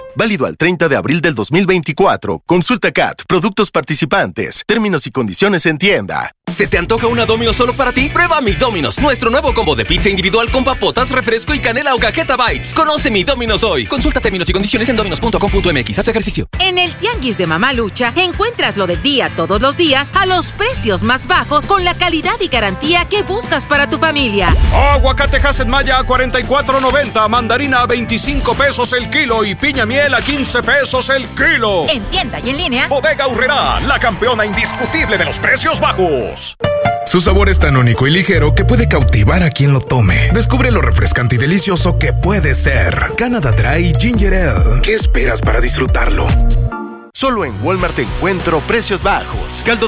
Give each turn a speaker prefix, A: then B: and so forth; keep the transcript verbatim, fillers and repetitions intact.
A: Válido al treinta de abril del dos mil veinticuatro. Consulta C A T, productos participantes, términos y condiciones en tienda.
B: ¿Se te antoja una Domino's solo para ti? Prueba mi Domino's, nuestro nuevo combo de pizza individual con papotas, refresco y canela o cajeta bites. Conoce mi Domino's hoy. Consulta términos y condiciones en dominos punto com punto m x. Haz ejercicio.
C: En el Tianguis de Mamá Lucha encuentras lo del día todos los días a los precios más bajos con la calidad y garantía que buscas para tu familia.
D: Aguacate Hass en Maya a cuarenta y cuatro noventa, mandarina a veinticinco pesos el kilo y piña miel a quince pesos el kilo.
C: En tienda y en línea.
D: Bodega Aurrerá, la campeona indiscutible de los precios bajos.
E: Su sabor es tan único y ligero que puede cautivar a quien lo tome. Descubre lo refrescante y delicioso que puede ser. Canada Dry Ginger Ale. ¿Qué esperas para disfrutarlo?
A: Solo en Walmart encuentro precios bajos. Caldo